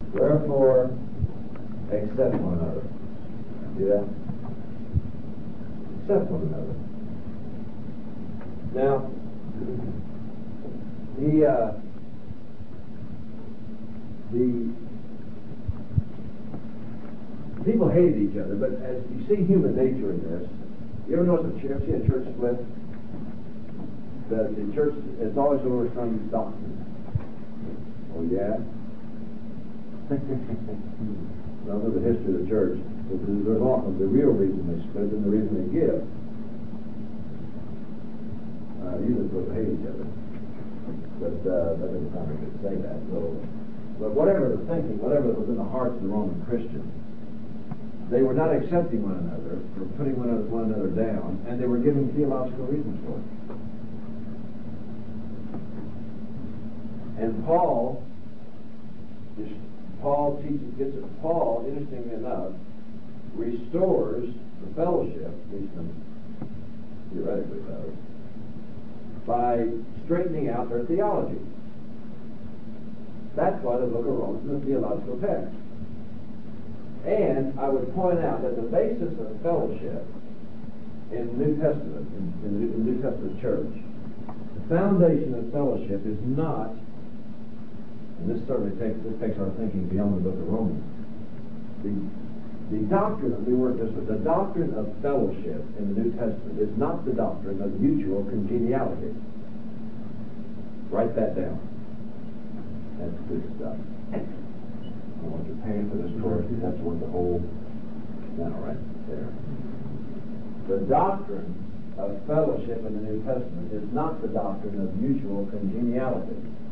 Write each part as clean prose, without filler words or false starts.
Wherefore, accept one another. See that? Accept one another. Now, the people hated each other, but as you see human nature in this, you ever notice a church, see a church split? The church is always over some doctrine. Oh, yeah? Well, know the history of the church. There's often the real reason they split and the reason they give. Usually people hate each other. But that doesn't sound good to say that. So, but whatever the thinking, whatever was in the hearts of the Roman Christians, they were not accepting one another, or putting one another down, and they were giving theological reasons for it. And Paul teaches, Paul, interestingly enough, restores the fellowship, at least theoretically does, by straightening out their theology. That's why the book of Romans is a theological text. And I would point out that the basis of fellowship in the New Testament, in the New Testament church, the foundation of fellowship is not, and this certainly takes our thinking beyond the book of Romans, the doctrine, the doctrine of fellowship in the New Testament is not the doctrine of mutual congeniality. Write that down. That's good stuff. I want you paying for this course. That's worth the whole now right there. The doctrine of fellowship in the New Testament is not the doctrine of mutual congeniality.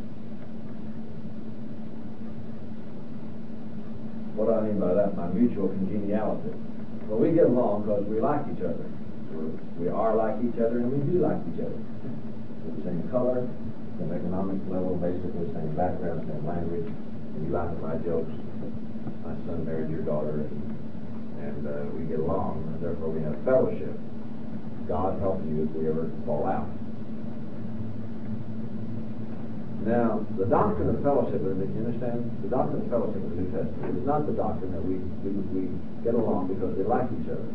What do I mean by that? By mutual congeniality. Well, we get along because we like each other. We are like each other, and we do like each other. We're the same color, same economic level, basically same background, same language. And you laugh at my jokes. My son married your daughter, and we get along, and therefore we have fellowship. God help you if we ever fall out. Now, the doctrine of fellowship, you understand? The doctrine of fellowship in the New Testament is not the doctrine that we get along because we like each other.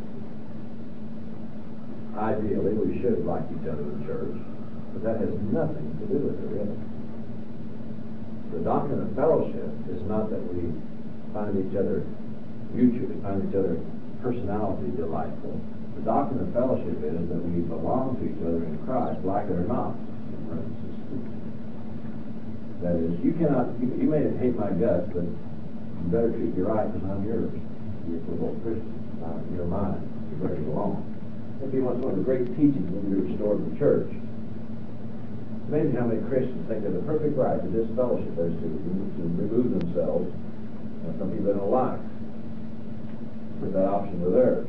Ideally, we should like each other in church, but that has nothing to do with it, really. The doctrine of fellowship is not that we find each other mutually, find each other personality delightful. The doctrine of fellowship is that we belong to each other in Christ, like it or not. That is, you may hate my guts, but you better treat me right because I'm yours. We're both Christians. You're mine. You better get along. That'd be one of the great teachings when we restored the church. It's amazing how many Christians think they're the perfect right to disfellowship those two, to remove themselves from people they don't like. Put that option with theirs.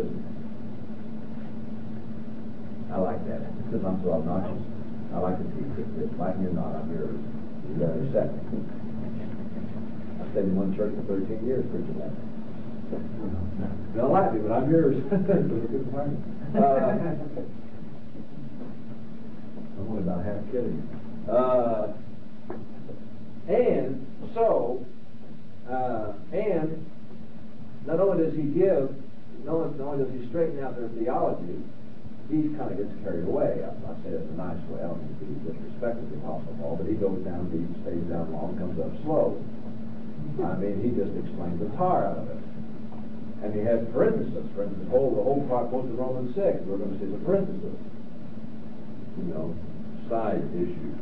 I like that. Because I'm so obnoxious. I like to teach it. Like me or not, I'm yours. You got to accept me. I stayed in one church for 13 years preaching that. You don't like me, but I'm yours. I'm only about half kidding. And so, and not only does he give, not only does he straighten out their theology, he kind of gets carried away. I say that in a nice way. I don't mean to be disrespectful to the Apostle Paul, but he goes down deep, stays down long, comes up slow. I mean, he just explains the tar out of it. And he has parentheses. For instance, the whole part goes to Romans 6. We're going to see the parentheses. Side issue.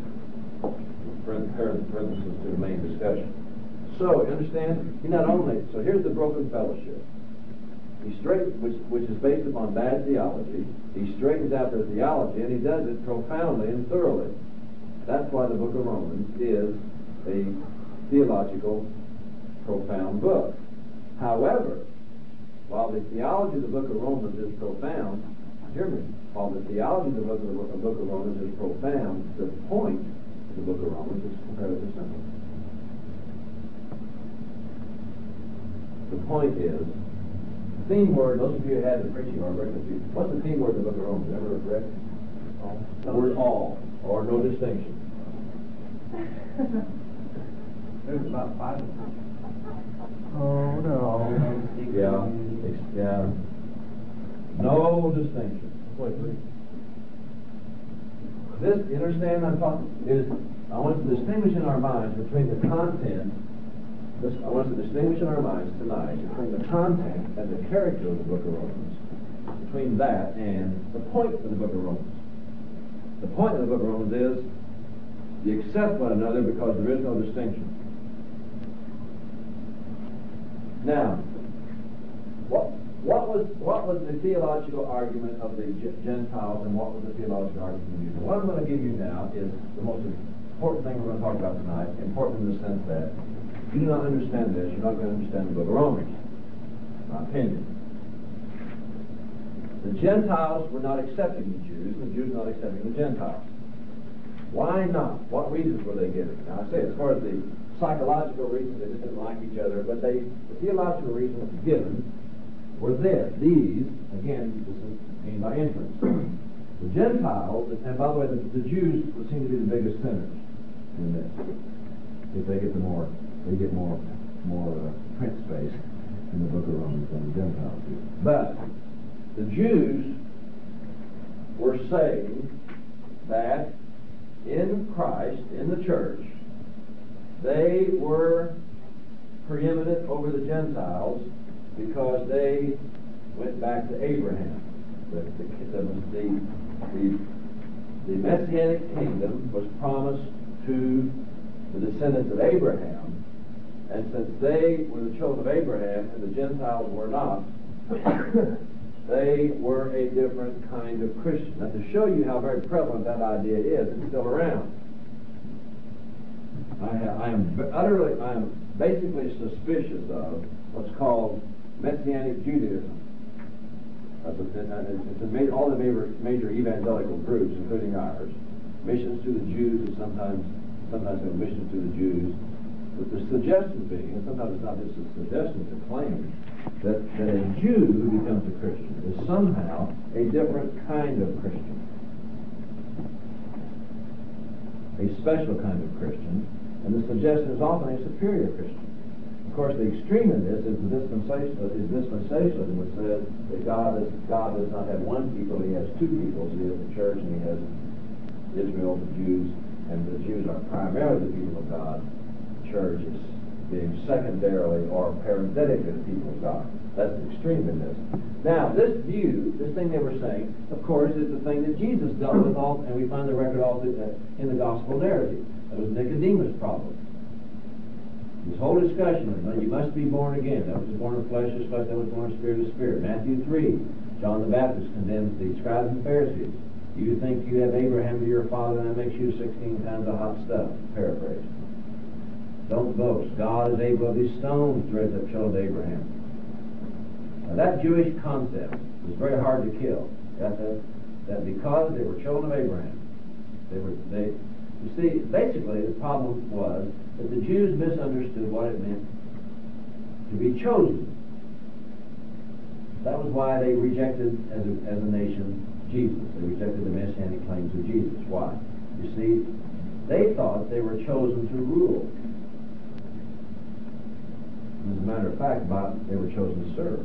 Parentheses to the main discussion. So, you understand? He not only, so here's the broken fellowship. He which is based upon bad theology. He straightens out their theology, and he does it profoundly and thoroughly. That's why the book of Romans is a theological, profound book. However, while the theology of the book of Romans is profound, hear me, while the theology of the book of Romans is profound, the point of the book of Romans is comparatively simple. The point is, theme word, those of you who had the preaching are very confused. What's the theme word in the book of Romans? Ever correct? The word all, or no distinction. There's about 5 of them. Oh, no. Yeah. No distinction. This, you understand I'm talking, I want to distinguish in our minds between the content, I want to distinguish in our minds tonight between the content and the character of the book of Romans, between that and the point of the book of Romans. The point of the book of Romans is you accept one another because there is no distinction. Now, what was the theological argument of the Gentiles, and what was the theological argument of the Jews? What I'm going to give you now is the most important thing we're going to talk about tonight. Important in the sense that if you do not understand this, you're not going to understand the book of Romans. My opinion. The Gentiles were not accepting the Jews, and the Jews were not accepting the Gentiles. Why not? What reasons were they giving? Now I say, as far as the psychological reasons, they just didn't like each other, but the theological reasons given were these, again, this is gained by inference. The Gentiles, and by the way, the Jews would seem to be the biggest sinners in this. If they get more print space in the book of Romans than the Gentiles do. But the Jews were saying that in Christ, in the church, they were preeminent over the Gentiles because they went back to Abraham. The Messianic kingdom was promised to the descendants of Abraham, and since they were the children of Abraham and the Gentiles were not, they were a different kind of Christian. Now, to show you how very prevalent that idea is, it's still around. I am basically suspicious of what's called Messianic Judaism. It's all the major evangelical groups, including ours. Missions to the Jews, and sometimes missions to the Jews. But the suggestion being, and sometimes it's not just a suggestion, it's a claim, that a Jew who becomes a Christian is somehow a different kind of Christian. A special kind of Christian, and the suggestion is often a superior Christian. Of course, the extreme in this is dispensationalism, which says that God does not have one people, he has two peoples. He has the church and he has Israel, the Jews, and the Jews are primarily the people of God. The church is being secondarily or parenthetically the people of God. That's the extreme in this. Now, this view, this thing they were saying, of course, is the thing that Jesus dealt with all, and we find the record all through in the gospel narrative. That was Nicodemus' problem. This whole discussion of you must be born again. That was born of flesh is flesh, that was born of spirit is spirit. Matthew 3, John the Baptist condemns the scribes and Pharisees. You think you have Abraham to your father, and that makes you 16 times the hot stuff. Paraphrase. Don't boast. God is able of these stones to raise up children of Abraham. Now that Jewish concept was very hard to kill. That because they were children of Abraham, you see, basically the problem was that the Jews misunderstood what it meant to be chosen. That was why they rejected, as a nation, Jesus. They rejected the messianic claims of Jesus. Why? You see, they thought they were chosen to rule. As a matter of fact, they were chosen to serve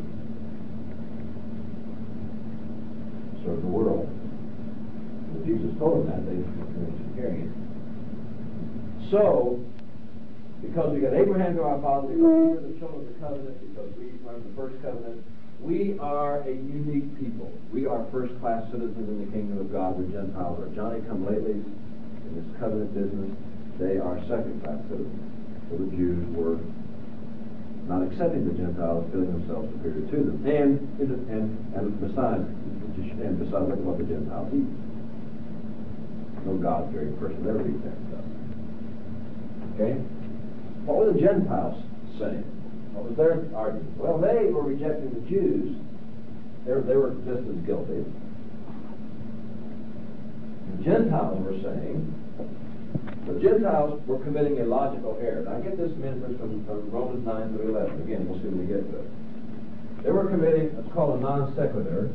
the world. When Jesus told them that, they were hearing it. So, because we got Abraham to our father, because we are the children of the covenant, because we are the first covenant, we are a unique people. We are first-class citizens in the kingdom of God. The Gentiles are Johnny-come-latelys in this covenant business. They are second-class citizens. So the Jews were not accepting the Gentiles, feeling themselves superior to them. And besides, look what the Gentiles eat. No God-fearing person ever eat that stuff. Okay? What were the Gentiles saying? What was their argument? Well, they were rejecting the Jews. They were just as guilty. The Gentiles were saying, the Gentiles were committing a logical error. Now, I get this inference from Romans 9 to 11. Again, we'll see when we get to it. They were committing what's called a non sequitur.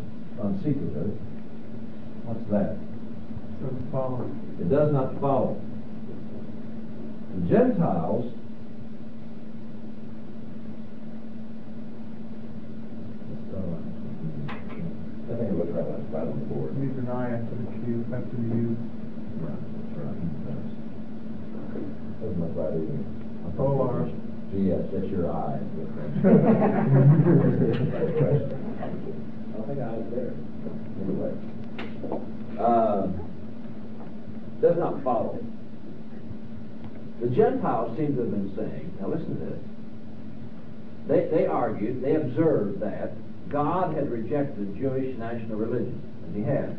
What's that? Doesn't follow. It does not follow. The Gentiles forward. Use an eye after the Q, after the U. Yeah, that's right. Doesn't look right either. O-R. Yes, that's your eye. I don't think I was there. Anyway. Does not follow. The Gentiles seem to have been saying, now listen to this. They argued, they observed that God had rejected Jewish national religion, and he had.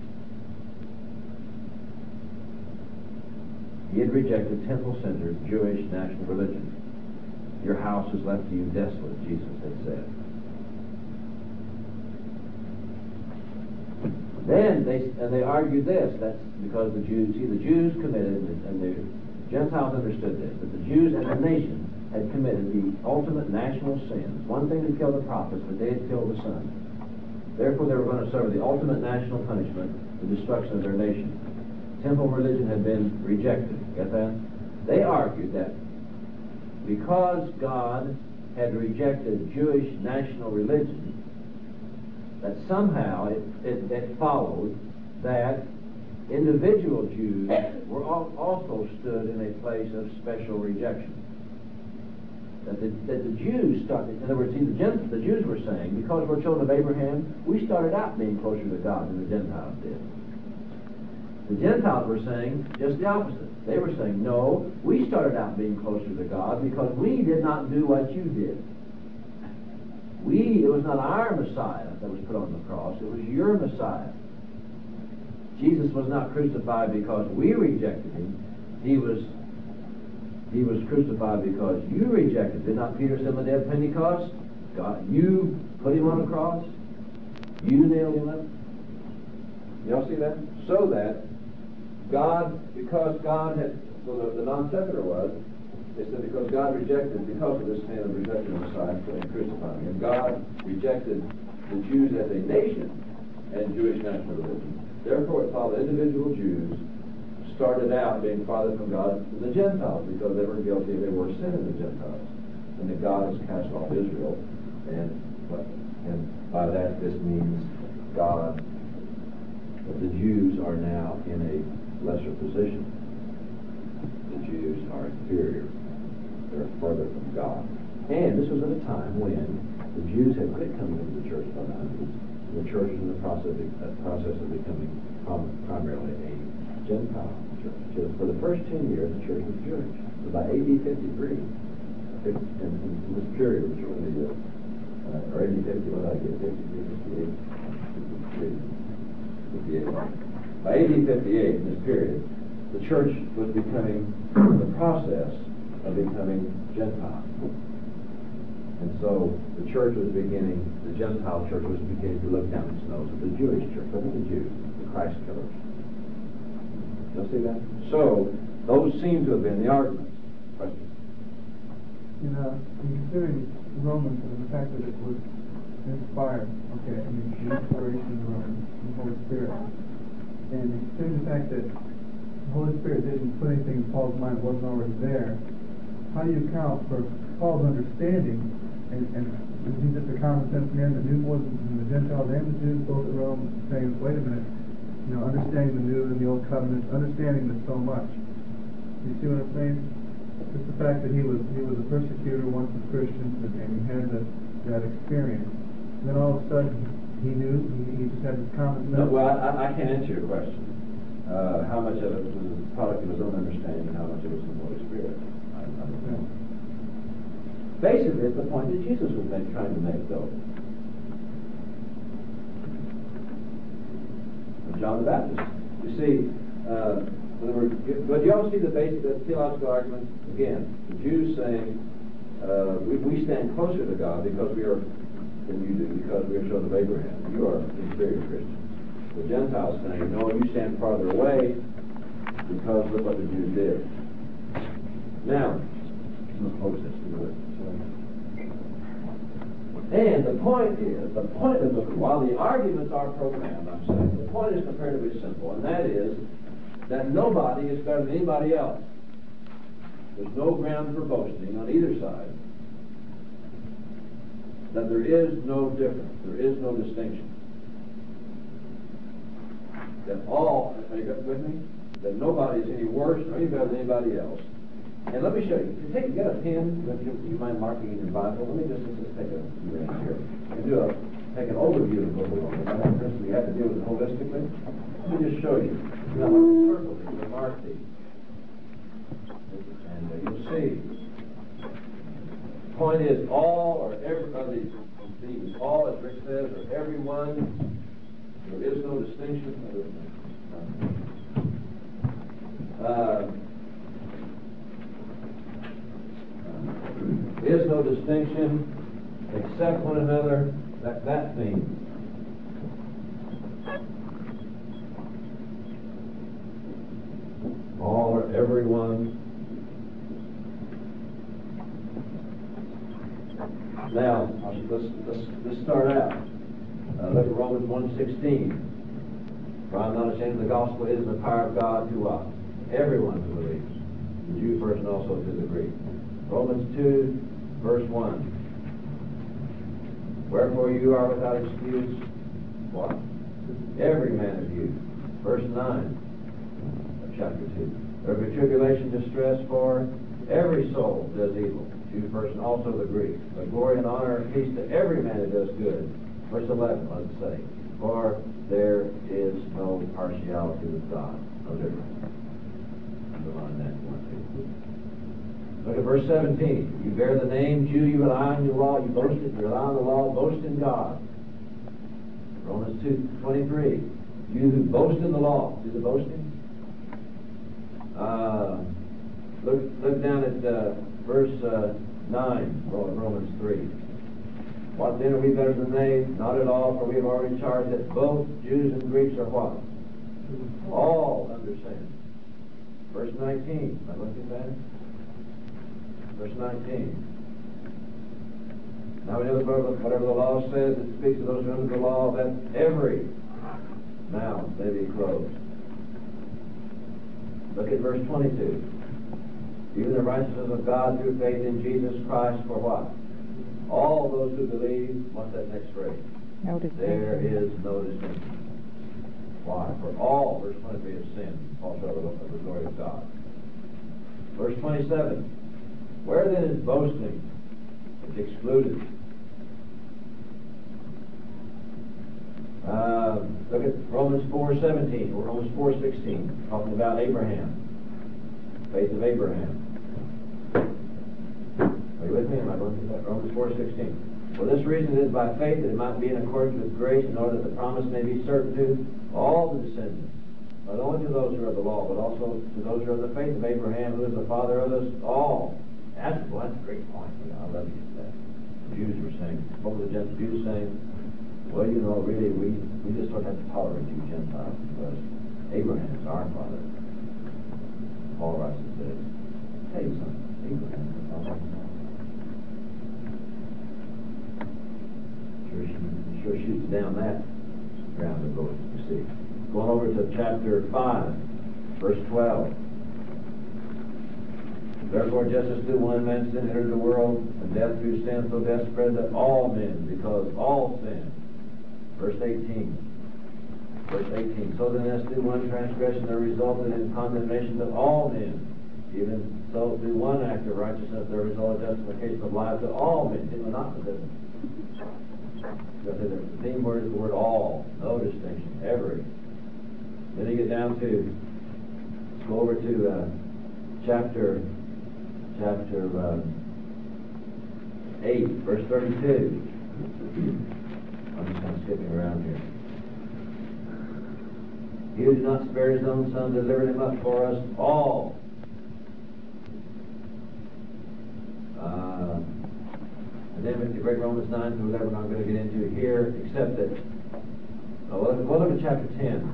He had rejected temple-centered Jewish national religion. Your house is left to you desolate, Jesus had said. Then they argued this, that's because the Jews committed, and the Gentiles understood this, that the Jews as a nation had committed the ultimate national sins. One thing to kill the prophets, but they had killed the Son. Therefore they were going to suffer the ultimate national punishment, the destruction of their nation. Temple religion had been rejected. Get that? They argued that because God had rejected Jewish national religion, that somehow it followed that individual Jews were also stood in a place of special rejection. That the Jews started, in other words, the Jews were saying, because we're children of Abraham, we started out being closer to God than the Gentiles did. The Gentiles were saying just the opposite. They were saying, no, we started out being closer to God because we did not do what you did. It was not our Messiah that was put on the cross, it was your Messiah. Jesus was not crucified because we rejected him. He was crucified because you rejected. Did not Peter say on the day of Pentecost? God, you put him on the cross? You nailed him up? Y'all see that? So that God, because God had, so the non sequitur was, they said because God rejected, because of this sin of rejecting the Messiah and crucifying him, God rejected the Jews as a nation and Jewish national religion. Therefore, it followed individual Jews started out being farther from God than the Gentiles because they were guilty of their worst sin in the Gentiles. And that God has cast off Israel. And by that, this means God, that the Jews are now in a lesser position. The Jews are inferior. They're further from God. And this was at a time when the Jews had quit coming into the church by the hundreds. The church was in the process of becoming primarily a Gentile church. So for the first 10 years, the church was Jewish. So by AD 53, in this period, which was or AD 50, what did I get? 58. By AD 58, in this period, the church was becoming the process of becoming Gentile. And so the church was beginning, the Gentile church was beginning to look down its nose at the Jewish church. Look at the Jews, the Christ killers. You'll see that? So those seem to have been the arguments. Questions? In considering Romans and the fact that it was inspired, okay, I mean, the inspiration of Romans, the Holy Spirit, and considering the fact that the Holy Spirit didn't put anything in Paul's mind that wasn't already there, how do you account for Paul's understanding, and is he just a common sense man that knew more than the Gentiles and the Jews, both at Rome, saying, wait a minute, understanding the New and the Old Covenant, understanding this so much. You see what I'm saying? Just the fact that he was a persecutor once of Christians, and he had that experience. And then all of a sudden, he knew, he just had this common sense. No, well, I can't answer your question. How much of it was a product of his own understanding and how much of it was the Holy Spirit? I don't know. Basically, it's the point that Jesus was trying to make, though. John the Baptist. You see, but you all see the theological argument again. The Jews saying we stand closer to God because we are than you do, because we are children of Abraham. You are inferior Christians. The Gentiles saying, no, you stand farther away because look what the Jews did. Now, I'm going to close this. And the point is, while the arguments are profound, I'm saying, the point is comparatively simple, and that is that nobody is better than anybody else. There's no ground for boasting on either side. That there is no difference, there is no distinction. that all, are you with me? That nobody is any worse or any better than anybody else. And let me show you. Get a pen, if you mind marking in your Bible. Let me just take a few minutes here and take an overview of the book of Romans. I think this we have to deal with it holistically. Let me just show you. Now, circle these, mark these. And you'll see. The point is, all or every of these, all, as Rick says, or everyone, there is no distinction. Is no distinction, accept one another, that thing. All or everyone. Now, let's start out. Look at Romans 1:16. For I am not ashamed of the gospel, it is the power of God to what? Everyone who believes. The Jew first and also to the Greek. Romans 2, verse 1. Wherefore you are without excuse. What? Every man of you. Verse 9 of chapter 2. There will be tribulation, distress, for every soul does evil. Jew first and also the Greek. But glory and honor and peace to every man who does good. Verse 11, let's say. For there is no partiality with God. No difference. Underline that one, too. Look at verse 17. You bear the name Jew, you rely on your law, you boast it, you rely on the law, boast in God. Romans 2:23. You who boast in the law, see the boasting? Look down at verse 9, Romans 3. What then are we better than they? Not at all, for we have already charged that both Jews and Greeks are what? All under sin. Verse 19. Am I looking at that? Verse 19. Now we know that whatever the law says, it speaks to those who are under the law, that every mouth may be closed. Look at verse 22. Even the righteousness of God through faith in Jesus Christ for what? All those who believe. What's that next phrase? No distinction. There is no distinction. Why? For all, verse 23, have sinned, fall short of the glory of God. Verse 27. Where then is boasting? It's excluded. Look at Romans 4:17 or Romans 4:16, talking about Abraham. Faith of Abraham. Are you with me? Am I going through that? Romans 4:16. For this reason it is by faith that it might be in accordance with grace, in order that the promise may be certain to all the descendants, not only to those who are of the law, but also to those who are of the faith of Abraham, who is the father of us all. That's a great point. I love you for that. The Jews were saying, what were the Jews saying? Well, you know, really, we just don't have to tolerate you Gentiles because Abraham is our father. Paul writes and says, hey, son, Abraham is our father. Sure shoots down that ground of both, you see. Going over to chapter 5, verse 12. Therefore, just as through one man sin entered the world, and death through sin, so death spread to all men, because all sin. Verse 18. Verse 18. So then, as through one transgression there resulted in condemnation to all men, even so through one act of righteousness there resulted justification of life to all men. It was not the difference. The theme word is the word all, no distinction, every. Then you get down to, let's go over to chapter 8, verse 32. I'm just kind of skipping around here. He who did not spare his own son delivered him up for us all. And then with the great Romans 9 through 11, I'm going to get into here, except that, we'll look at chapter 10,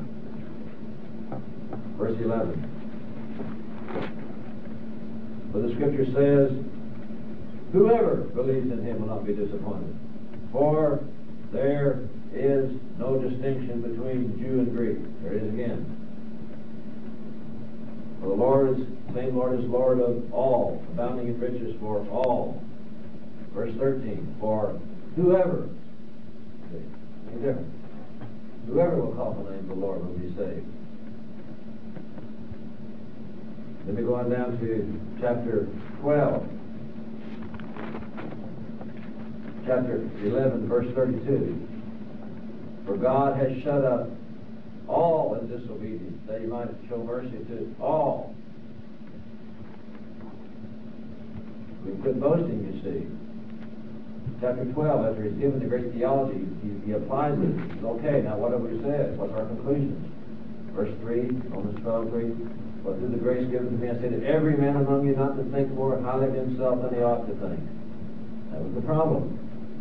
verse 11. But the scripture says, whoever believes in him will not be disappointed. For there is no distinction between Jew and Greek. There it is again. For the same Lord is Lord of all, abounding in riches for all. Verse 13, for whoever, any difference? Whoever will call the name of the Lord will be saved. Let me go on down to chapter 12. Chapter 11, verse 32. For God has shut up all in disobedience, that he might show mercy to all. We quit boasting, you see. Chapter 12, after he's given the great theology, he applies it. He says, okay, now what have we said? What's our conclusion? Verse 3, Romans 12:3. But through the grace given to me, I say to every man among you not to think more highly of himself than he ought to think. That was the problem.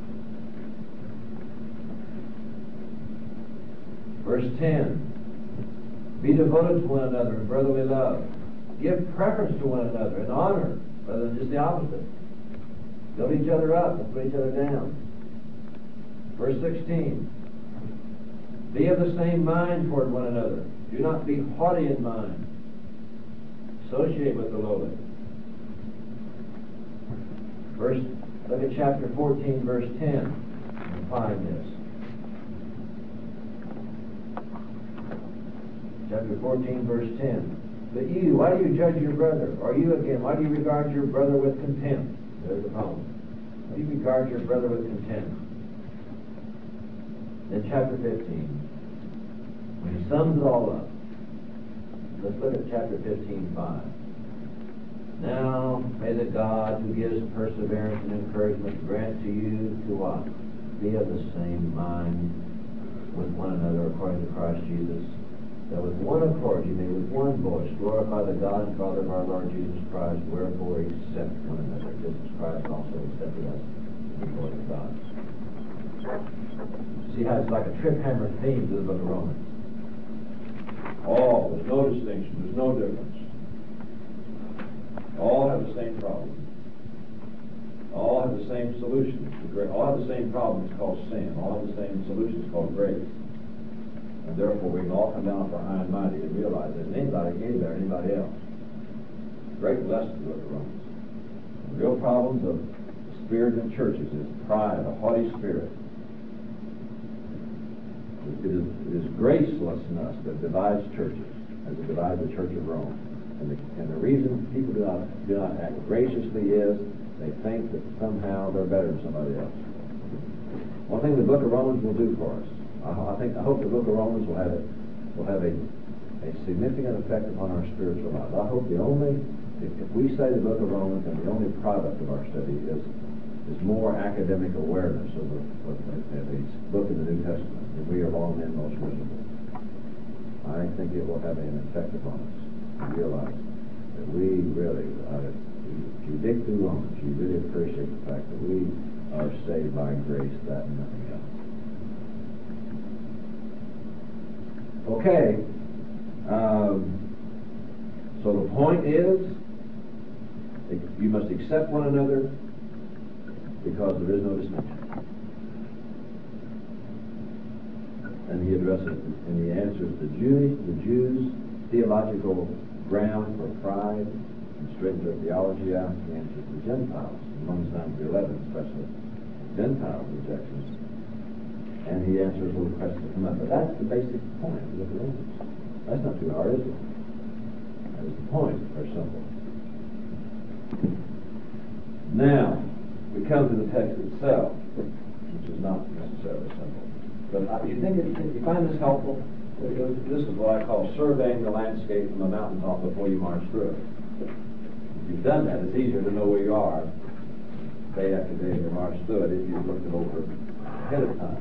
Verse 10. Be devoted to one another in brotherly love. Give preference to one another in honor, rather than just the opposite. Build each other up and put each other down. Verse 16. Be of the same mind toward one another. Do not be haughty in mind. Associate with the lowly. Look at chapter 14, verse 10. And find this. Chapter 14, verse 10. But you, why do you judge your brother? Or you again, why do you regard your brother with contempt? There's the problem. Why do you regard your brother with contempt? Then chapter 15. When he sums it all up. Let's look at chapter 15:5. Now may the God who gives perseverance and encouragement grant to you to what? Be of the same mind with one another according to Christ Jesus, that with one accord you may with one voice glorify the God and Father of our Lord Jesus Christ, wherefore accept one another, just as Christ also accepted us before the God. See how it's like a trip hammer theme to the book of Romans. All, there's no distinction, there's no difference. All have the same problem. All have the same solution. All have the same problem, it's called sin. All have the same solution, it's called grace. And therefore we can all come down for high and mighty and realize that anybody, anybody else. Great lesson to look at Romans. The real problems of the spirit in churches is pride, a haughty spirit. It is gracelessness that divides churches, as it divides the Church of Rome. And the reason people do not act graciously is they think that somehow they're better than somebody else. One thing the book of Romans will do for us, I hope the book of Romans will have a significant effect upon our spiritual life. I hope if we say the book of Romans and the only product of our study is more academic awareness of the book in the New Testament, and we are all men most miserable. I think it will have an effect upon us to realize that we really, if you dig through Romans, you really appreciate the fact that we are saved by grace, that and nothing else. Okay, so the point is, you must accept one another because there is no distinction. And he addresses and he answers the Jews' theological ground for pride and straightens their theology out. He answers the Gentiles, in Romans 9-11 especially, Gentile rejections. And he answers little questions that come up. But that's the basic point of the book of Romans. That's not too hard, is it? That is the point. Very simple. Now, we come to the text itself, which is not necessarily simple. But you find this helpful? This is what I call surveying the landscape from the mountaintop before you march through it. If you've done that, it's easier to know where you are day after day as you march through it if you've looked it over ahead of time.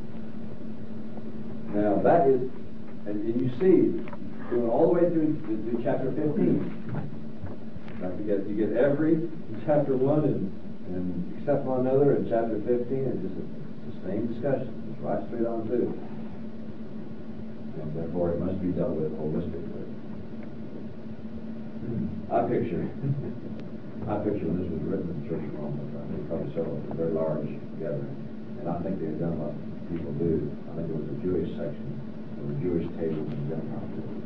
Now that is, and you see, going all the way through chapter 15. Now you get every chapter 1 and accept one another in chapter 15, and just the same discussion. It's right straight on through. And therefore it must be dealt with holistically. I picture when this was written in the Church of Rome, probably several, a very large gathering. And I think they had done what people do. I think there was a Jewish section. There were Jewish tables and Gentile tables.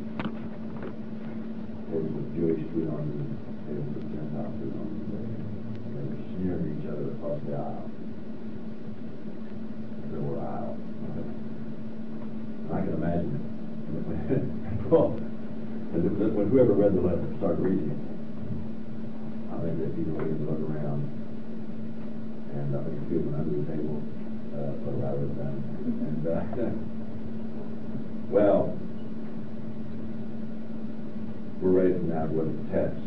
Tables with Jewish food on them, tables with Gentile food on them. They were sneering each other across the aisle. There were aisles. Well, when whoever read the letter started reading it, I think that people began to look around, and I think a few went under the table, but rather than, and well, we're ready to now go to the text.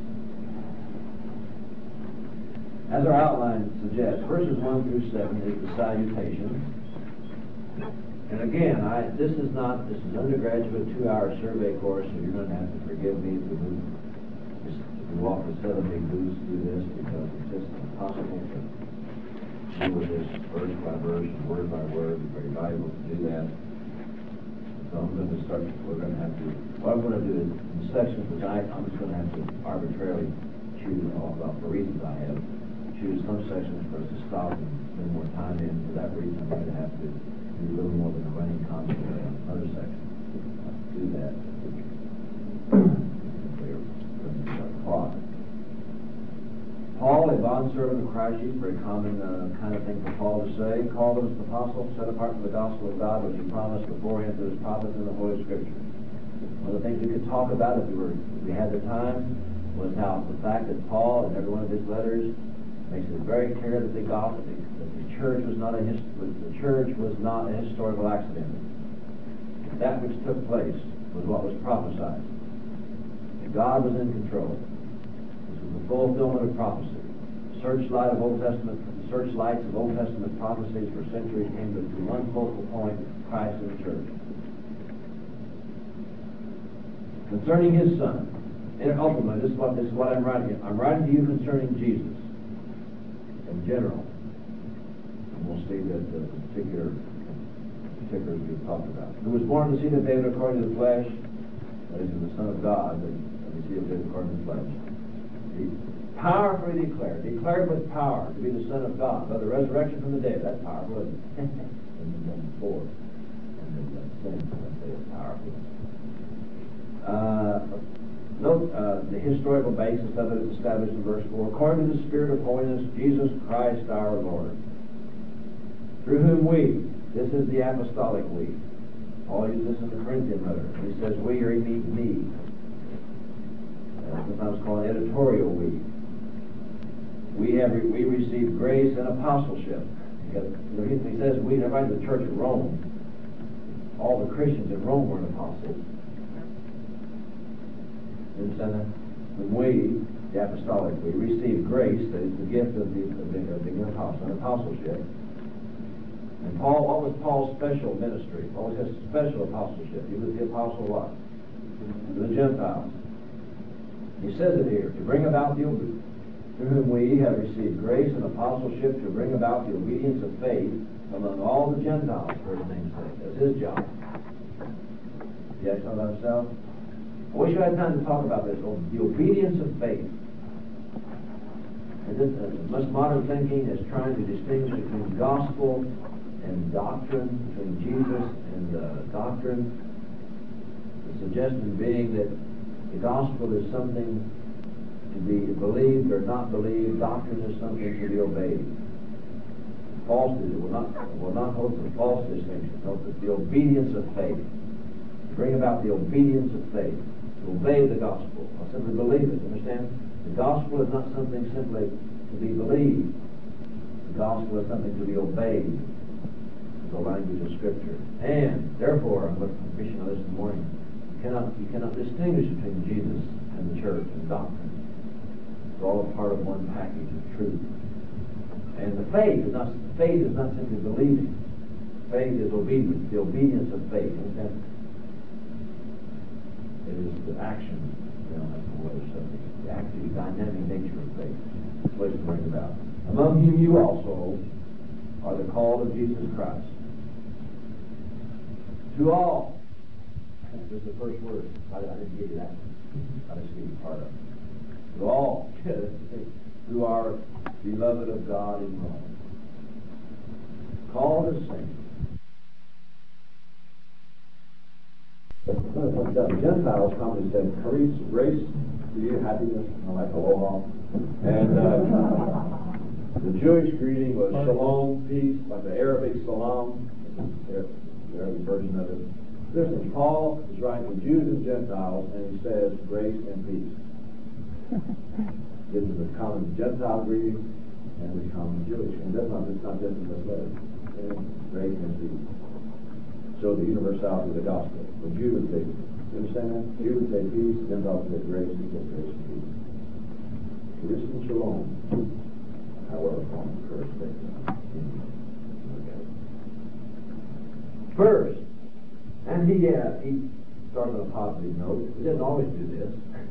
As our outline suggests, verses 1 through 7 is the salutation. And again, this is undergraduate 2-hour survey course, so you're going to have to forgive me if we walk a set of big boots through this, because it's just impossible to deal with this verse by verse, word by word. It's very valuable to do that. So we're going to have to, what I'm going to do is, in sections tonight, I'm just going to have to arbitrarily choose, for reasons I have, choose some sections for us to stop and spend more time in. For that reason, I'm going to have to do a little more than a running commentary on other sections. Do that. Paul, a bondservant of Christ Jesus, very common kind of thing for Paul to say, called as an apostle, set apart from the gospel of God, which he promised beforehand through his prophets in the Holy Scripture. One of the things we could talk about if we had the time was how the fact that Paul, in every one of his letters, makes it very clear that the church was not a historical accident. That which took place was what was prophesied. God was in control. This was the fulfillment of prophecy. Searchlights of Old Testament prophecies for centuries came to one focal point: Christ and the church. Concerning his Son, and ultimately, this is what I'm writing. I'm writing to you concerning Jesus in general. And we'll see that the particulars we've talked about. Who was born of the seed of David according to the flesh, that is, the Son of God, the seed of David according to the flesh. He powerfully declared with power to be the Son of God by the resurrection from the dead. That's powerful, isn't it? And then 4. And then sin, let's say it's powerful. Note the historical basis of it is established in verse 4. According to the Spirit of holiness, Jesus Christ our Lord, through whom we, this is the apostolic we. Paul uses this in the Corinthian letter. He says we, or he means me. Sometimes called editorial we. We received grace and apostleship. He says we, everybody in the church of Rome, all the Christians in Rome were apostles. You understand that? When we, the apostolic, we received grace, that is the gift of the apostleship. And Paul, what was Paul's special ministry? Paul has special apostleship. He was the apostle what? To the Gentiles. He says it here, to bring about the obedience, through whom we have received grace and apostleship to bring about the obedience of faith among all the Gentiles, for his name's sake. That's his job. You guys know about himself? I wish I had time to talk about this. The obedience of faith. And this, much modern thinking is trying to distinguish between gospel and doctrine, between Jesus and doctrine. The suggestion being that the gospel is something to be believed or not believed. Doctrine is something to be obeyed. False is it will not hold the false distinction. Note that the obedience of faith. To bring about the obedience of faith. To obey the gospel. Or simply believe it. Understand? The gospel is not something simply to be believed. The gospel is something to be obeyed. The language of Scripture. And therefore, I'm going to preach on this in the morning. You cannot distinguish between Jesus and the church and doctrine. It's all a part of one package of truth. And the faith is not simply believing. Faith is obedience, the obedience of faith. Understand? It is the action, that's the way the active, dynamic nature of faith. That's what it's bring about. Among whom you also are the called of Jesus Christ. To all. This is the first word. I didn't give you that one. I just gave you part of it. To all who are beloved of God in Rome. Called as saints. The Gentiles commonly said, grace to you, happiness, like aloha. And the Jewish greeting was shalom, peace, like the Arabic salam, the Arabic version of it. Listen, Paul is writing to Jews and Gentiles, and he says, grace and peace. Gives us a common Gentile greeting and a common Jewish. And it's not just in this letter. Grace and peace. So the universality of the gospel. The Jew would say, you understand that? Jew would say peace, Gentile would say grace, he says grace and peace. Peace and shalom. However, from the first day. Okay. First, and he started on a positive note. He didn't always do this.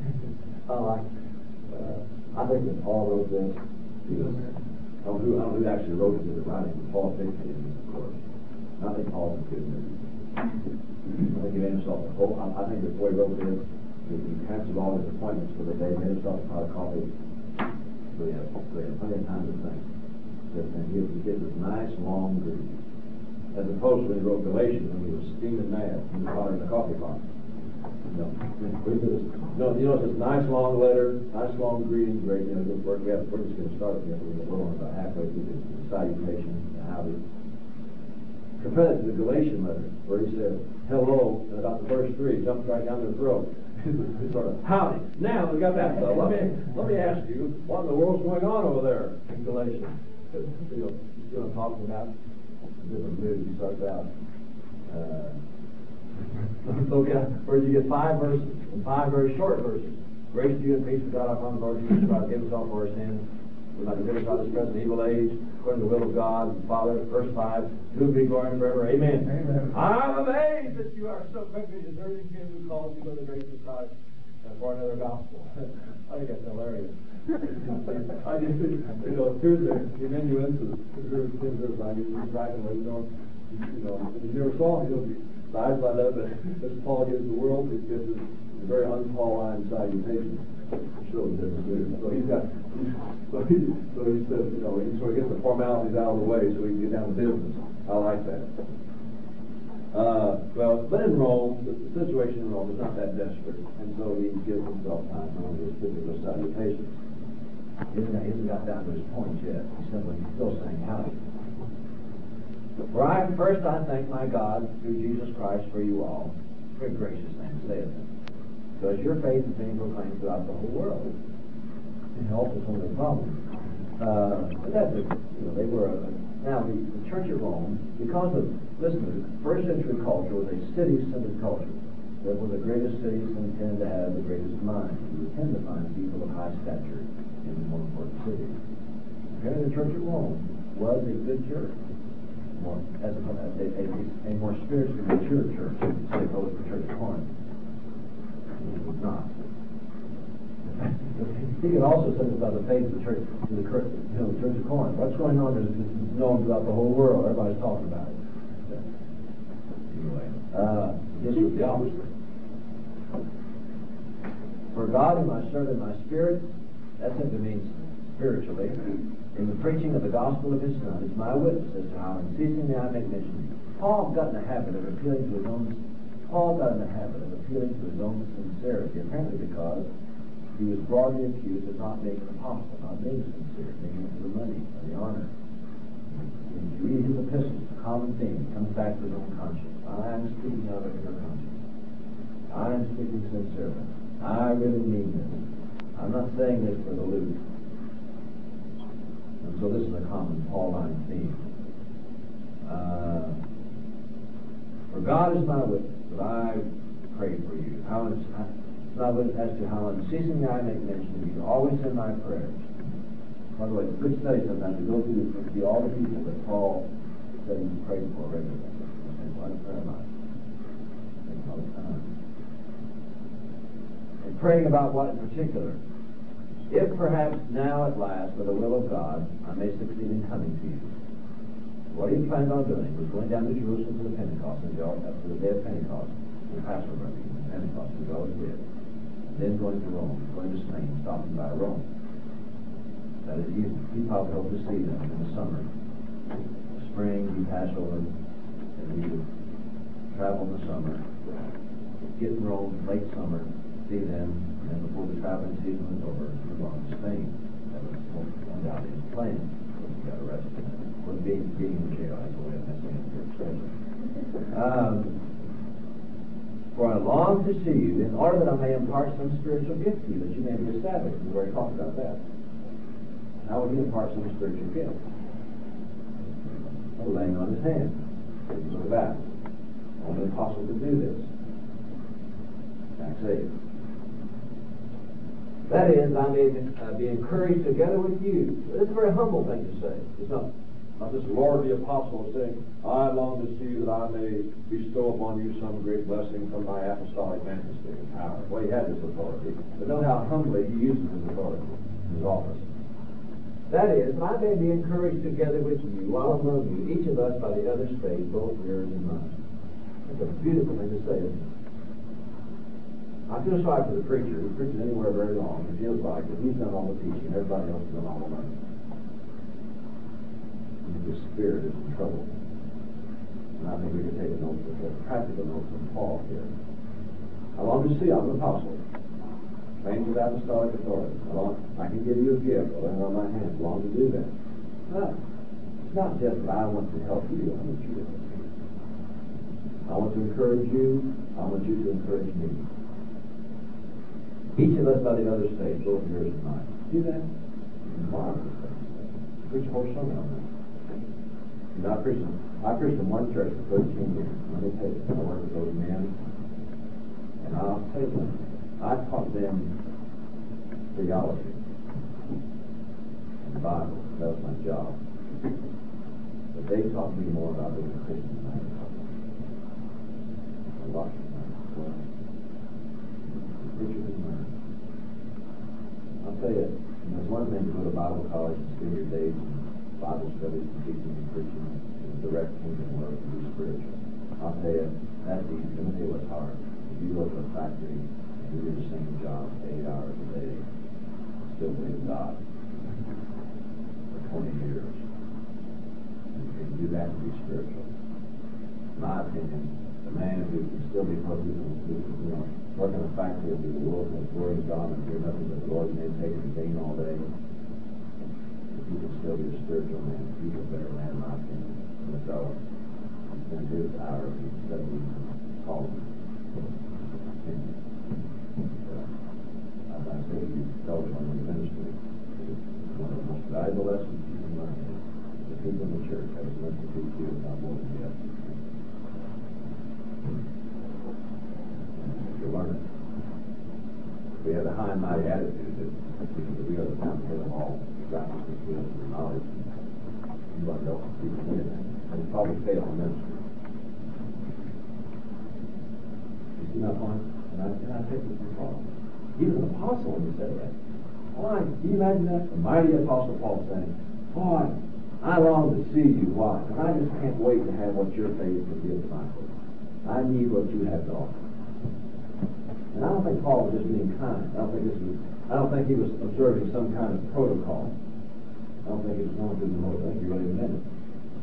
I think that Paul wrote this. I don't know who actually wrote it in the writing, but Paul dictated it, of course. I think Paul was good news. I think he made himself a whole. I think before he wrote this, he canceled all his appointments for the day, made himself a pot of coffee. So he had plenty of time to think. And he gives this nice long greeting. As opposed to when he wrote Galatians, when he was steaming mad, he was hotter in the coffee pot. It's this nice long letter, nice long greeting, great, good work. We're just going to start here. We're on about halfway through the salutation and how we compare it to the Galatian letter, where he said, hello, and about the verse 3, it jumped right down their throat. It's sort of, howdy. Now we got that. So let me ask you, what in the world's going on over there in Galatians? You know what I'm talking about? Different mood. He starts out. Where you get 5 verses, and 5 very short verses. Grace to you and peace with God our Father, Lord Jesus Christ, give us all for our sins. We might deliver us out of this present evil age, according to the will of God, Father. Verse 5, to whom be glory forever. Amen. Amen. I'm amazed that you are so quickly deserting him who calls you by the grace of Christ for another gospel. I think that's hilarious. I just, here's the diminuences. Here's he's writing, you never saw him. Size by that, but as Paul gives the world, he gives a very un-Pauline salutation. Shows that so he says, he sort of gets the formalities out of the way so he can get down to business. I like that. But in Rome, the situation in Rome is not that desperate, and so he gives himself time for his particular salutations. He hasn't got down to his point yet. He's still saying howdy. First I thank my God through Jesus Christ for you all. Very gracious thing to say of him. Because your faith is being proclaimed throughout the whole world. It helps us with the problem. But that's they were now the Church of Rome, because of first century culture was a city-centered culture. Therefore, the greatest cities tend to have the greatest minds. You tend to find people of high stature in the more important cities. Apparently, the Church of Rome was a good church. As a more spiritually mature church, say opposed to the Church of Corinth. It was not. He can also say about the faith of the church to the Church of Corinth. What's going on is known throughout the whole world. Everybody's talking about it. Anyway, this was the opposite. For God, whom I serve in my spirit, that simply means spiritually. In the preaching of the gospel of his Son is my witness as to how unceasingly I make mention. Paul got in the habit of appealing to his own sincerity, apparently because he was broadly accused of not being an apostle, not being sincere, being into the money or the honor. When you read his epistles, the common theme comes back to his own conscience. I am speaking out of your conscience. I am speaking sincerely. I really mean this. I'm not saying this for the loot. And so this is a common Pauline theme. For God is my witness that I pray for you. My witness as to how unceasingly I make mention of you, always in my prayers. By the way, it's a good study sometimes to go through all the people that Paul said he prayed for regularly. And what a prayer life. All the time. And praying about what in particular? If perhaps now at last, by the will of God, I may succeed in coming to you. What he planned on doing was going down to Jerusalem for the Pentecost, for the day of Pentecost, the Passover, Pentecost, we always did. And then going to Rome, going to Spain, stopping by Rome. That is, he probably hoped to see them in the summer. Spring, we pass over, and we would travel in the summer, get in Rome late summer, see them, and then before the traveling season was over, move on to Spain. That was undoubtedly his plan. He got arrested. Was being in jail. That's the way of messing up your schedule. For I long to see you, in order that I may impart some spiritual gift to you, that you may be established. We've already talked about that. How would he impart some spiritual gift? By laying on his hands. Look at that. Only the apostle could do this. Acts 8. That is, I may be encouraged together with you. It's a very humble thing to say. It's not this lordly apostle saying, I long to see that I may bestow upon you some great blessing from my apostolic majesty and power. Well, he had this authority. But note how humbly he uses his authority, his office. That is, I may be encouraged together with you while among you, each of us by the other's faith, both yours and mine. That's a beautiful thing to say, isn't it? I feel sorry for the preacher who preaches anywhere very long. It feels like that he's done all the teaching, everybody else has done all the learning. His spirit is in trouble. And I think we can take a note, a practical note from Paul here. I long to see, I'm an apostle. Claims of apostolic authority. I can give you a gift. I'll lay it on my hands. I long to do that. But it's not just that I want to help you. I want you to help me. I want to encourage you. I want you to encourage me. Each of us by the other's faith, both yours and mine. Do that? Marvelous thing. Preach a whole sermon on that. You know, I preached in one church for 13 years. Let me tell you, I worked with those men, and I'll tell you, I taught them theology and the Bible. That was my job. But they taught me more about being a Christian than I taught them. A lot of them. Well, preacher is learn. I'll tell you, there's one thing to go to Bible college and spend your days in Bible studies and teaching and preaching and direct kingdom work and be spiritual. I'll tell you, that's easy. Let me tell you what's hard. If you go to a factory and you do the same job 8 hours a day, still believe God for 20 years, and you can do that and be spiritual. In my opinion, the man who can still be focused on, work in a factory and be the world and the glory of God and hear nothing but the Lord and take and gain all day, he can still be a spiritual man. He's a better man, in my opinion. And so, he spends his hours studying and calling. As I say, you tell someone in the ministry, one of the most valuable lessons you can learn is the people in the church have as much to teach you, if not more than you have to teach. If you learn it. We have a high and mighty attitude that we are the fountain of all righteousness, wisdom, and knowledge. Anybody else can teach anything. And it's probably fail in ministry. You see my point? And I take this to Paul. Even an apostle when you say that. Why? Can you imagine that? The mighty apostle Paul saying, boy, I long to see you. Why? And I just can't wait to have what your faith can give to my faith. I need what you have to offer. And I don't think Paul was just being kind. I don't think he was observing some kind of protocol. I don't think he was going through the motion. I think he really meant it.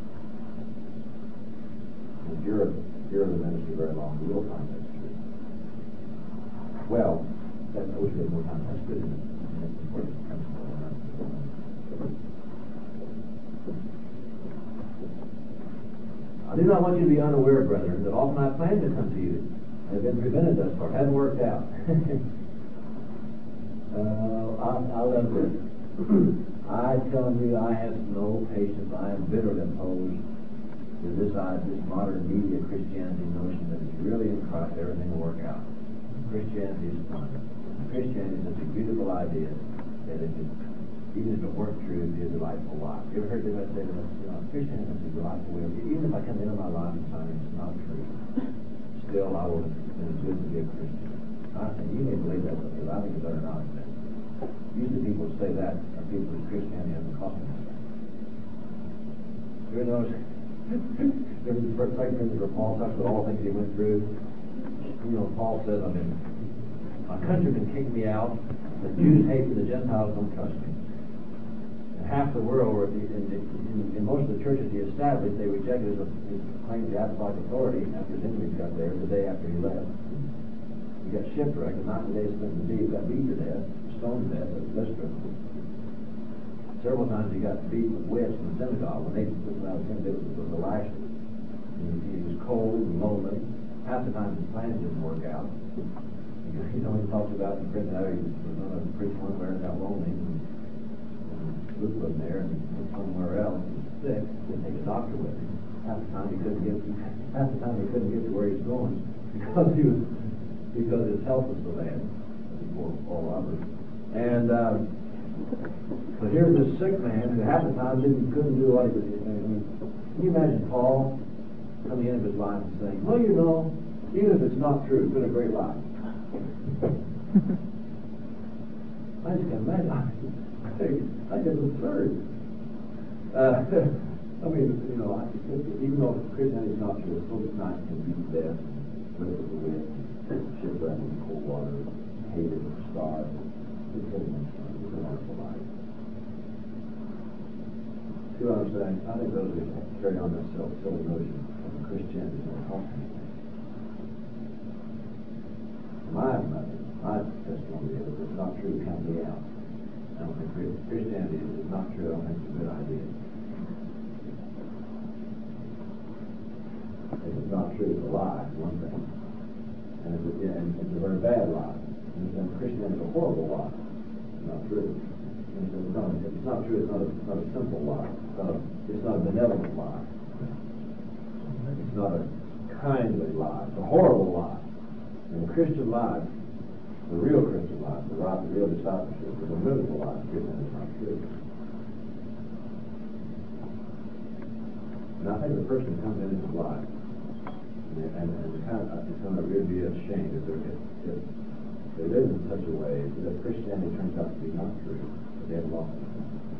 And if you're in the ministry very long, you will find that's true. Well, I wish we had more time. That's good, isn't it? That's an important principle. I do not want you to be unaware, brethren, that often I planned to come to you and have been prevented thus far. Hasn't worked out. I love this. I tell you, I have no patience. I am bitterly opposed to this modern media Christianity notion that it's really in Christ, everything will work out. Christianity is fun. Christianity is such a beautiful idea that even if it weren't true, it'd be a delightful life. You ever heard anybody say that? Christianity is a delightful way. Even if I come into my life and find it's not true, still I will consider it good to be a Christian. I think you may believe that, because I think it's better not to. Usually people who say that are people whose Christianity hasn't cost them anything. You know, there was a first segment where Paul talks about all the things he went through. You know, Paul says, my countrymen kicked me out, the Jews hate me, the Gentiles don't trust me. And half the world, in most of the churches he established, they rejected his claim to apostolic authority after his enemies got there, the day after he left. He got shipwrecked, and not the day spent in the sea, he got beat to death, stoned to death at Lystra. Several times he got beat with whips in the synagogue. When they took him out of the synagogue, it was the lashes. He was cold and lonely. half the time his plan didn't work out. You know, he talks about in prison how he was going to preach one where it got lonely, and Luke wasn't there, and he went somewhere else. He was sick, didn't take a doctor with him. Half the time he couldn't get to where he was going because his health was so bad. Poor Robert. And so here's this sick man who half the time couldn't do what he was doing. I mean, can you imagine Paul coming into his life and saying, well, you know, even if it's not true, it's been a great life. I just can't imagine. I just absurd. I mean, you know, even though Christianity is not true, it's still nice to beat death, live with the wind, shipwreck in cold water, hated, starved. It's really much fun. It's a wonderful life. See what I'm saying? I think those who carry on that silly notion of Christianity is not talking. My testimony is if it's not true, count me out. I don't think Christianity is not true. I don't think it's a good idea. If it's not true, it's a lie, one thing. And it's a very bad lie. And then Christianity is a horrible lie. It's not true. And if it's not true, it's not a simple lie. It's not a benevolent lie. It's not a kindly lie. It's a horrible lie. And the Christian life, the real Christian life, the real discipleship, is a biblical life. Christianity is not true. And I think the person comes into his life, and it's going to really be a shame if they live in such a way that Christianity turns out to be not true, but they have lost it.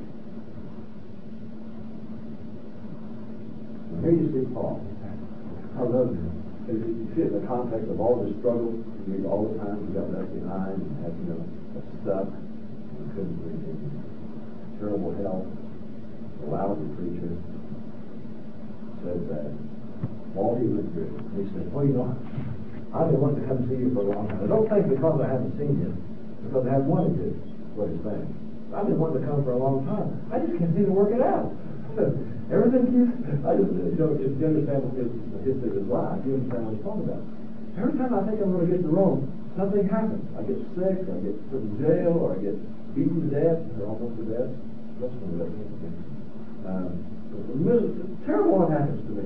And here you see Paul. I love him. You see it in the context of all his struggles. You read all the times he got left behind and had, stuck, and couldn't read him. Terrible health, a lousy preacher. Says that. All he went through. He said, well, you know, I've been wanting to come see you for a long time. I don't think because I haven't seen you, because I haven't wanted to, is what he's saying. I've been wanting to come for a long time. I just can't seem to work it out. Everything I just, if you understand the history of his life, you understand what he's talking about. Every time I think I'm going to get to Rome, something happens. I get sick, I get put in jail, or I get beaten to death, or almost to death. Terrible what happens to me.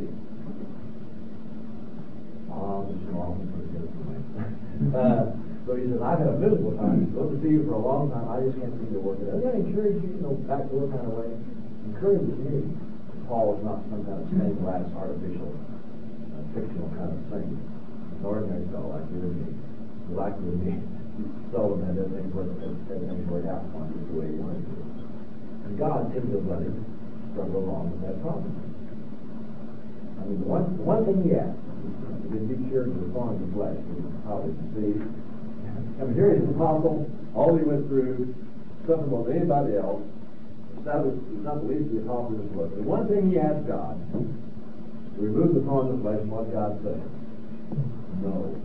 So he says, I've had a miserable time. I've to see you for a long time. I just can't seem to work it out. I encourage you, back door kind of way. Encourages me. Paul is not some kind of stained glass, artificial, fictional kind of thing. An ordinary fellow like you and me. Like you and me. Seldom had everything work out for him the way he wanted to. And God seemed to let him struggle along with that problem. I mean, the one thing he asked, he didn't be cured of the thorns of flesh, which is probably conceived. I mean, here he's an apostle, all he went through, suffered more than anybody else. He's not the least of the apostles in this world. The one thing he asked God, to remove the thorns of flesh, and what God said? No.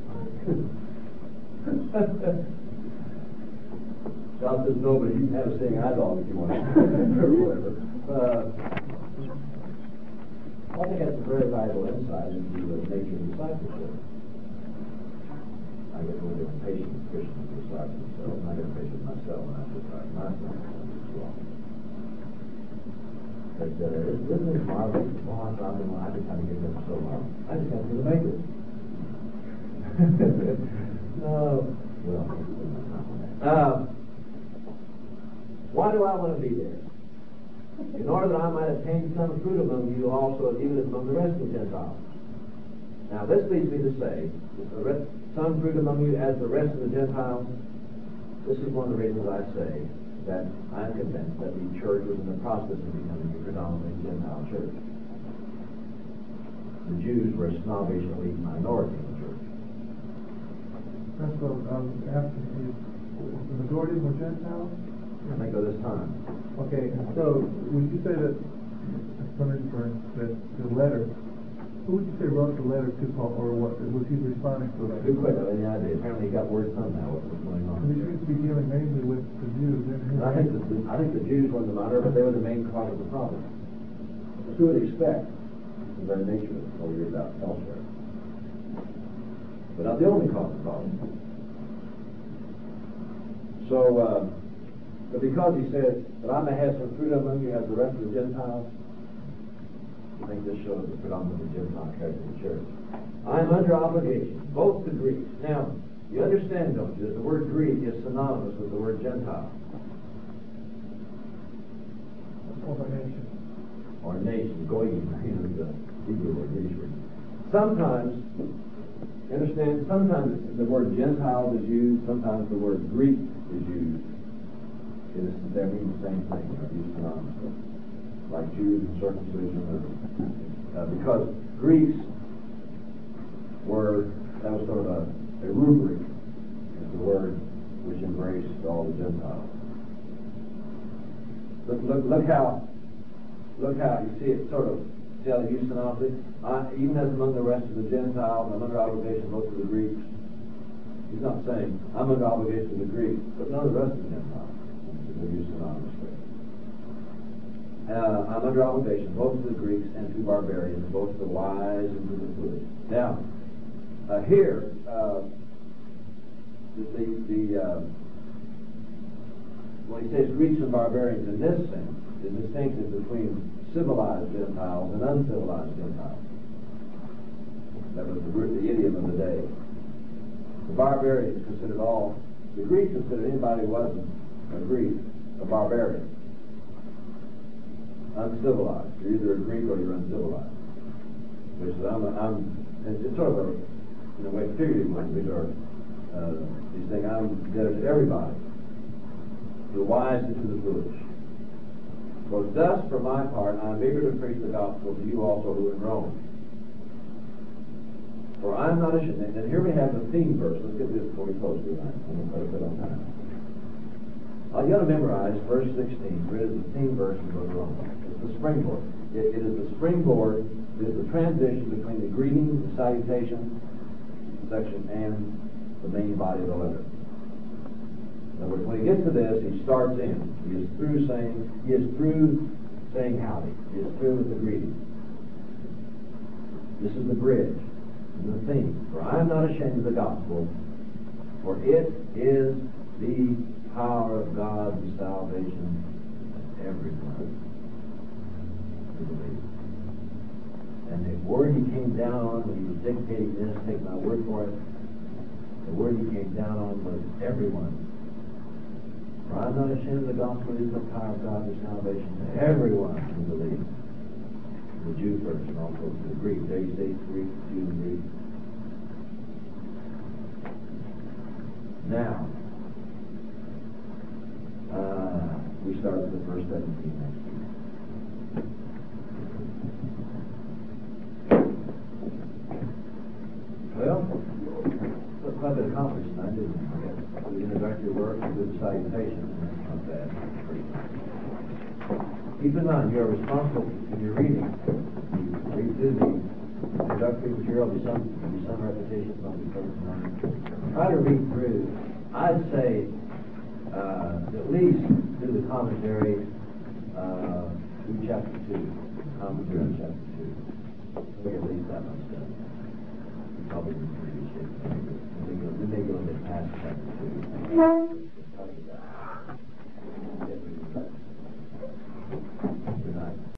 God says no, but you can have a seeing eye dog if you want, or whatever. I think that's a very valuable insight into the nature of discipleship. I get a little bit patient with Christians who decide themselves, and I get patient with myself when I decide myself as well. But isn't it marvelous? Well, I've been trying to get them so long. I just can't seem to make it. No. Well, why do I want to be there? In order that I might obtain some fruit among you also, even as among the rest of the Gentiles. Now, this leads me to say, some fruit among you as the rest of the Gentiles. This is one of the reasons I say that I'm convinced that the church was in the process of becoming a predominantly Gentile church. The Jews were a snobbish elite minority in the church. That's what I was asking. The majority were Gentiles? I think of this time. Okay, so would you say that, for instance, that the letter, who would you say wrote the letter to Paul, or what was he responding to? Good question. I mean, apparently he got word somehow what was going on. He seems to be dealing mainly with the Jews. I think the Jews were the minor, but they were the main cause of the problem. As you would expect, the very nature of what we read about elsewhere. but not the only cause of problem. So, but because he said that I may have some fruit among you as the rest of the Gentiles, I think this shows the predominantly Gentile character of the church. I am under obligation, both to Greeks. Now, you understand, don't you, that the word Greek is synonymous with the word Gentile. Or nation. Or nation, goyim, the Hebrew word, Yiddish word. Sometimes, you understand, sometimes the word Gentile is used, sometimes the word Greek is used. They mean the same thing, they're used synonymously. Like Jews and circumcision, because Greeks were, that was sort of a rubric, is the word which embraced all the Gentiles. Look how you see it sort of, see how they use synopsis? Even as among the rest of the Gentiles, I'm under obligation both to the Greeks. He's not saying, I'm under obligation to the Greeks, but none of the rest of the Gentiles. They're used synonymously. I'm under obligation both to the Greeks and to barbarians, both to the wise and to the foolish. Now, here, when he says Greeks and barbarians in this sense, the distinction between civilized Gentiles and uncivilized Gentiles. That was the idiom of the day. The barbarians considered all, the Greeks considered anybody who wasn't a Greek a barbarian. Uncivilized. You're either a Greek or you're uncivilized. Which is, it's sort of a, in a way, figurative language, or he's saying I'm indebted to everybody, to the wise and to the foolish. For thus, for my part, I am eager to preach the gospel to you also who are in Rome. For I am not ashamed. And here we have the theme verse. Let's get this before we close tonight. I'm going to put a bit on time. You got to memorize verse 16. It is the theme verse of the book of Romans. It's the springboard. It is the springboard. It is the transition between the greeting, the salutation section, and the main body of the letter. In other words, when he gets to this, he starts in. He is through saying howdy. He is through with the greeting. This is the bridge, the theme. For I am not ashamed of the gospel, for it is the power of God and salvation to everyone who believes. And the word he came down on when he was dictating this, take my word for it, the word he came down on was everyone. For I'm not ashamed of the gospel, it is the power of God and salvation to everyone who believes. The Jew first and also to the Greek. There you say Greek, Jew, and Greek. Now, we start with the first 17 next week. Well, that's quite a bit accomplished tonight, didn't it? I guess the introductory work and good salutation. That's not bad. Keep in mind, you are responsible in your reading. You read through the introductory material, there'll be some repetition, some will be focused on. Try to read through, I'd say, at least do the commentary through chapter 2. Commentary on chapter 2. I think at least that much done. Probably in pretty good shape. We may go a bit past chapter 2.